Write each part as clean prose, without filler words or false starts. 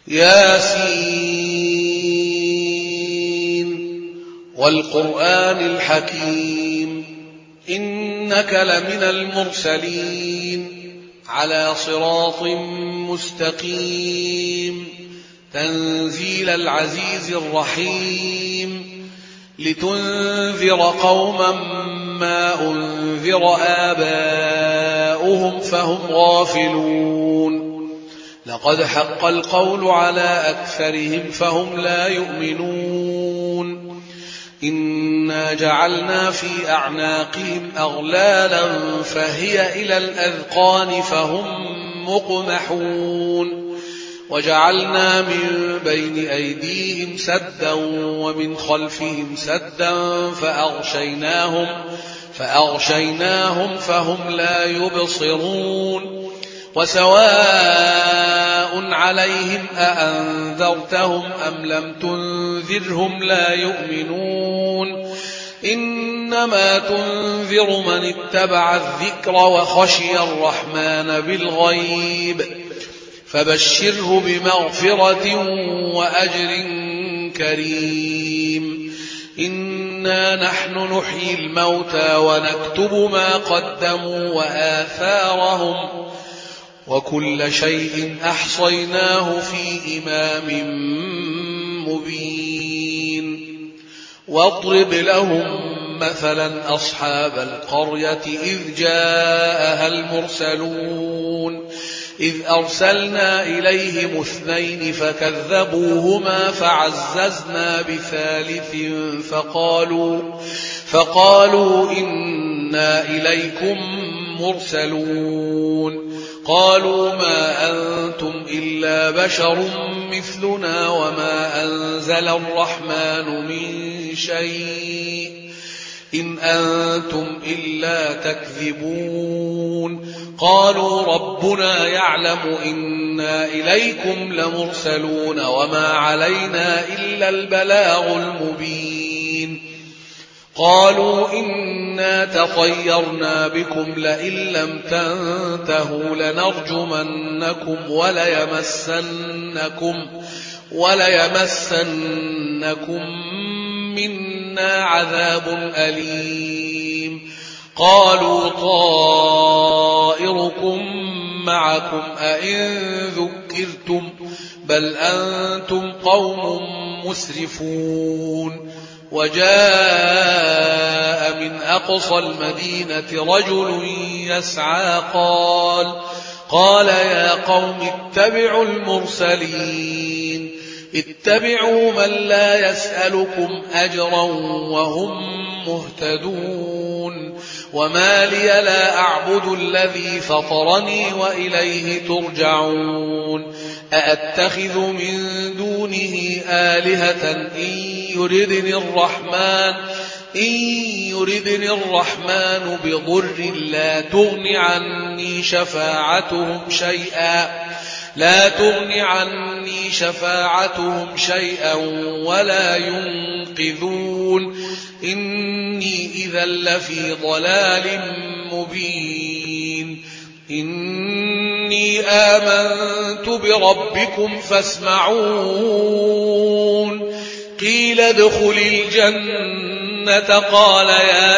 ياسين والقرآن الحكيم إنك لمن المرسلين على صراط مستقيم تنزيل العزيز الرحيم لتنذر قوما ما أنذر آباؤهم فهم غافلون لقد حق القول على أكثرهم فهم لا يؤمنون إنا جعلنا في أعناقهم أغلالا فهي إلى الأذقان فهم مقمحون وجعلنا من بين أيديهم سدا ومن خلفهم سدا فأغشيناهم فهم لا يبصرون وسواء عليهم أأنذرتهم أم لم تنذرهم لا يؤمنون إنما تنذر من اتبع الذكر وخشي الرحمن بالغيب فبشره بمغفرة وأجر كريم إنا نحن نحيي الموتى ونكتب ما قدموا وآثارهم وكل شيء أحصيناه في إمام مبين واضرب لهم مثلا أصحاب القرية إذ جاءها المرسلون إذ أرسلنا إليهم 2 فكذبوهما فعززنا بثالث فقالوا إنا إليكم مرسلون قالوا ما أنتم إلا بشر مثلنا وما أنزل الرحمن من شيء إن أنتم إلا تكذبون قالوا ربنا يعلم إنا إليكم لمرسلون وما علينا إلا البلاغ المبين قالوا إنا تطيرنا بكم لئن لم تنتهوا لنرجمنكم وليمسنكم منا عذاب أليم قالوا طائركم معكم أئن ذكرتم بل أنتم قوم مسرفون وجاء من أقصى المدينة رجل يسعى قال يا قوم اتبعوا المرسلين اتبعوا من لا يسألكم أجرا وهم مهتدون وما لي لا أعبد الذي فطرني وإليه ترجعون أأتخذ من دونه آلهة إن يردني الرحمن بضر لا تغن عني شفاعتهم شيئا ولا ينقذون إني إذا لفي ضلال مبين إني آمنت بربكم فاسمعون قيل ادخل الجنة قال يا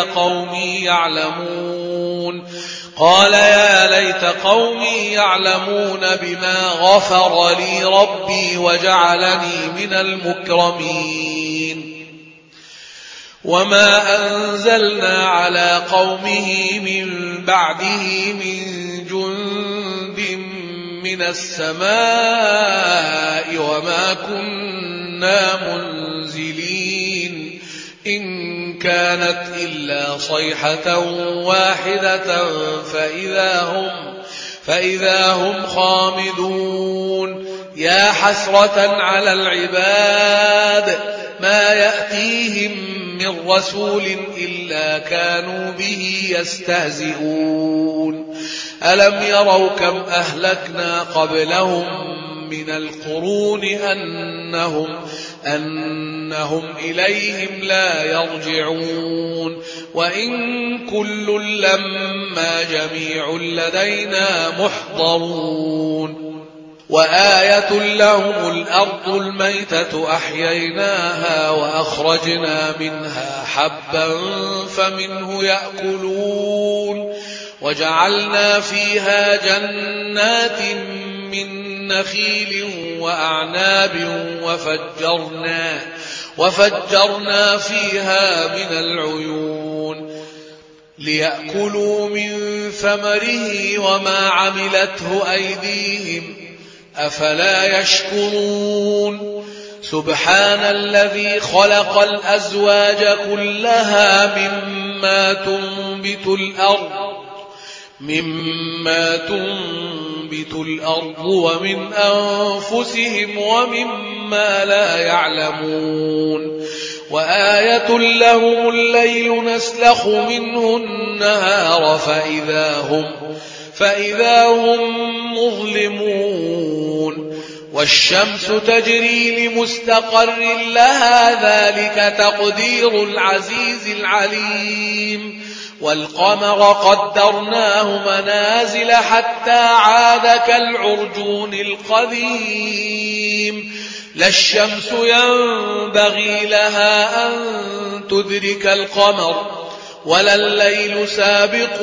ليت قومي يعلمون بما غفر لي ربي وجعلني من المكرمين وما أنزلنا على قومه من بعده من جند من السماء وما كنا منزلين إن كانت إلا صيحة واحدة فإذا هم خامدون يا حسرة على العباد ما يأتيهم من رسول إلا كانوا به يستهزئون ألم يروا كم أهلكنا قبلهم من القرون أنهم إليهم لا يرجعون وإن كل لما جميع لدينا محضرون وآية لهم الأرض الميتة أحييناها وأخرجنا منها حبا فمنه يأكلون وجعلنا فيها جنات من نخيل وأعناب وفجرنا فيها من العيون ليأكلوا من ثمره وما عملته أيديهم أفلا يشكرون سبحان الذي خلق الأزواج كلها مما تنبت الأرض ومن أنفسهم ومما لا يعلمون وآية لهم الليل نسلخ منه النهار فإذا هم مظلمون والشمس تجري لمستقر لها ذلك تقدير العزيز العليم والقمر قدرناه منازل حتى عاد كالعرجون القديم لا الشمس ينبغي لها أن تدرك القمر ولا الليل سابق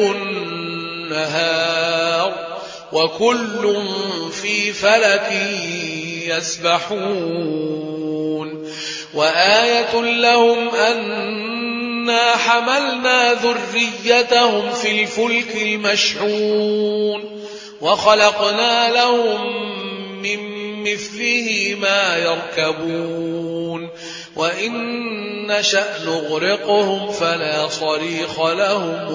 النهار وكل في فلك يسبحون وآية لهم أنا حملنا ذريتهم في الفلك المشحون وخلقنا لهم من مثله ما يركبون وإن نشأ نغرقهم فلا صريخ لهم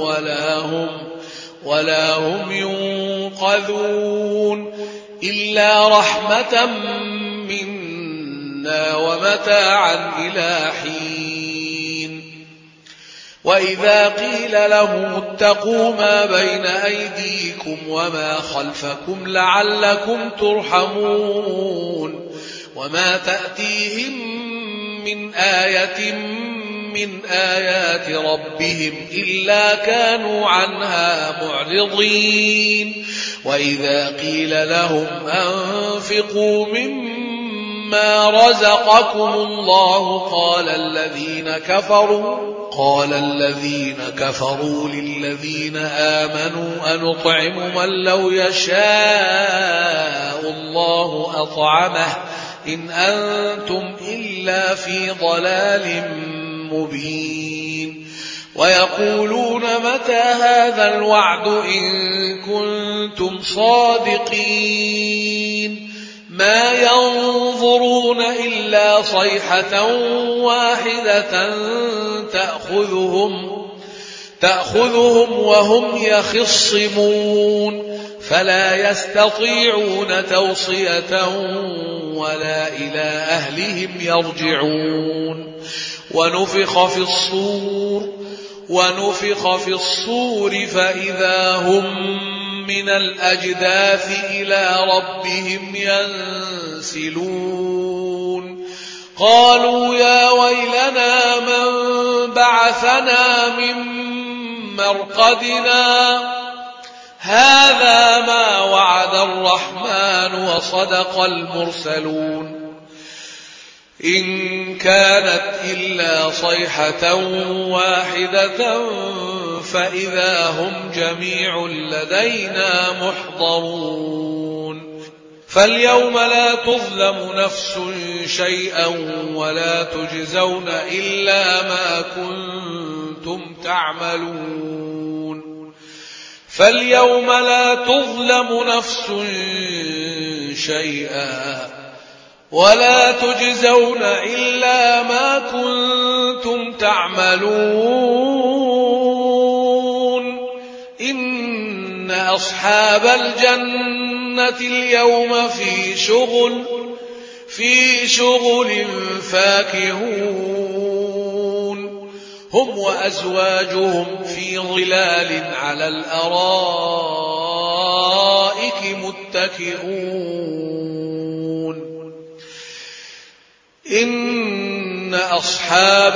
ولا هم ينقذون إلا رحمة منا ومتاعا إلى حين وإذا قيل لهم اتقوا ما بين أيديكم وما خلفكم لعلكم ترحمون وما تأتيهم من آية من آيات ربهم إلا كانوا عنها معرضين وإذا قيل لهم أنفقوا مما رزقكم الله قال الذين كفروا للذين آمنوا أنطعم من لو يشاء الله أطعمه إن أنتم إلا في ضلال مبين ويقولون متى هذا الوعد إن كنتم صادقين ما ينظرون إلا صيحة واحدة تأخذهم وهم يخصمون فلا يستطيعون توصية ولا إلى أهلهم يرجعون ونفخ في الصور فإذا هم من الأجداث إلى ربهم ينسلون قالوا يا ويلنا من بعثنا من مرقدنا هذا ما وعد الرحمن وصدق المرسلون إن كانت إلا صيحة واحدة فإذا هم جميع لدينا محضرون فاليوم لا تظلم نفس شيئا ولا تجزون إلا ما كنتم تعملون فاليوم لا تظلم نفس شيئا ولا تجزون إلا ما كنتم تعملون إن أصحاب الجنة اليوم في شغل فاكهون هم وأزواجهم في ظلال على الأرائك متكئون إن أصحاب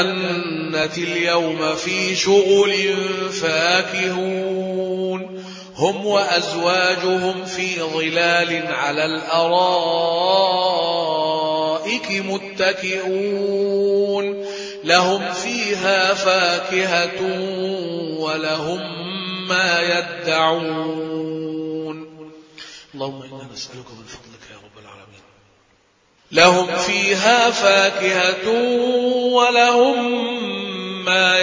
الجنة اليوم في شغل فاكهون هم وأزواجهم في ظلال على الأرائك متكئون لهم فيها فاكهة ولهم ما يدعون اللهم إنا نسألك من فضلك يا رب العالمين لهم فيها فاكهة ولهم ما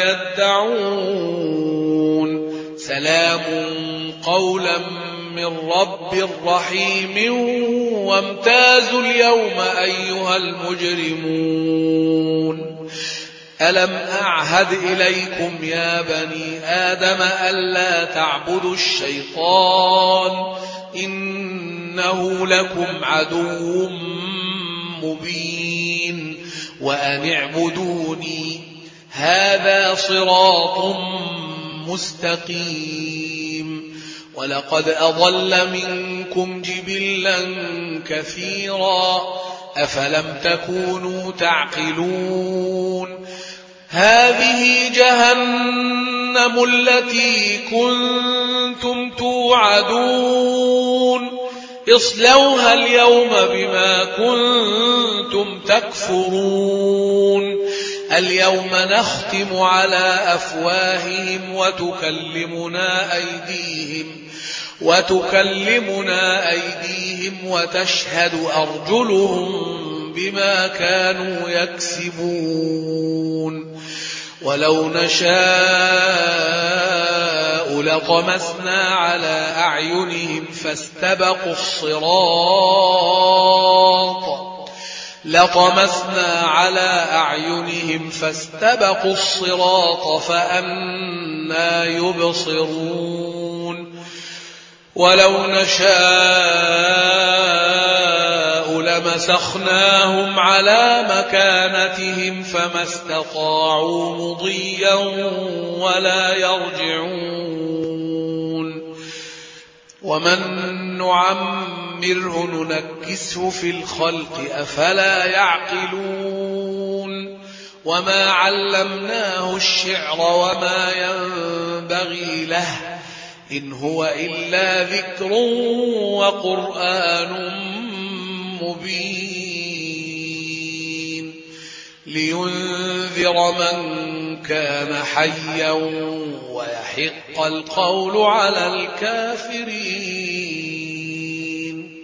يدعون سلام قولا من رب رحيم وامتازوا اليوم أيها المجرمون ألم أعهد إليكم يا بني آدم ألا تعبدوا الشيطان إنه لكم عدو مبين وأن اعبدوني هذا صراط مستقيم ولقد أضل منكم جبلا كثيرا أفلم تكونوا تعقلون هذه جهنم التي كنتم توعدون اصلوها اليوم بما كنتم تكفرون اليوم نختم على أفواههم وتكلمنا أيديهم وتشهد أرجلهم بما كانوا يكسبون ولو نشاء لطمسنا على أعينهم فاستبقوا الصراط فأنى يبصرون ولو نشاء لمسخناهم على مكانتهم فما استطاعوا مضيا ولا يرجعون ومن نعمره ننكسه في الخلق أفلا يعقلون وما علمناه الشعر وما ينبغي له إن هو إلا ذكر وقرآن مبين لينذر من كان حيا ويحق القول على الكافرين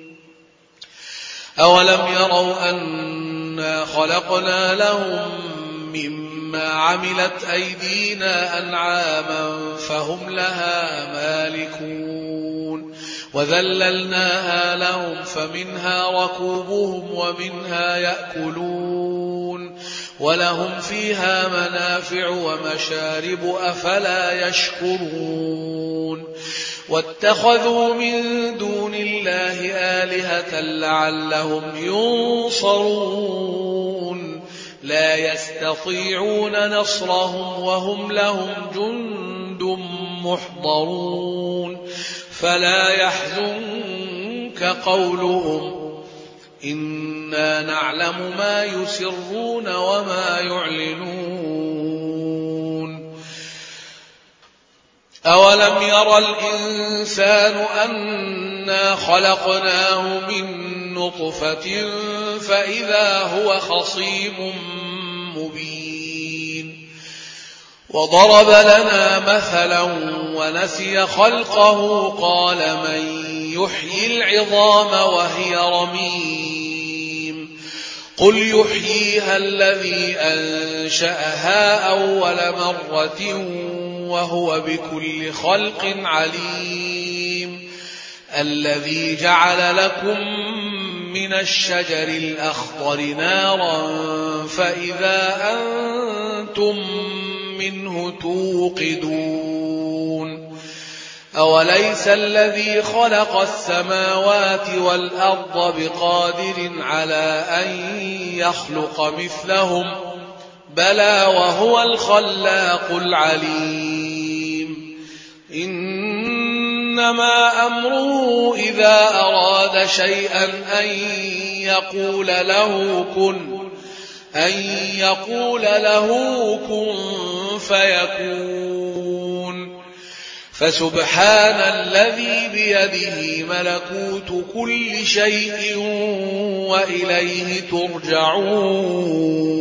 أولم يروا أنا خلقنا لهم مما عملت أيدينا أنعاما فهم لها مالكون وذللناها لهم فمنها ركوبهم ومنها يأكلون ولهم فيها منافع ومشارب أفلا يشكرون واتخذوا من دون الله آلهة لعلهم ينصرون لا يستطيعون نصرهم وهم لهم جند محضرون فلا يحزنك قولهم إنا نعلم ما يسرون وما يعلنون أولم يرى الإنسان أنا خلقناه من نطفة فإذا هو خصيم مبين وضرب لنا مثلا ونسي خلقه قال من يحيي العظام وهي رميم قل يحييها الذي أنشأها أول مرة وهو بكل خلق عليم الذي جعل لكم من الشجر الأخضر نارا فإذا أنتم منه توقدون أوليس الذي خلق السماوات والأرض بقادر على أن يخلق مثلهم بلى وهو الخلاق العليم إنما أمره إذا أراد شيئا أن يقول له كن فيكون فسبحان الذي بيده ملكوت كل شيء وإليه ترجعون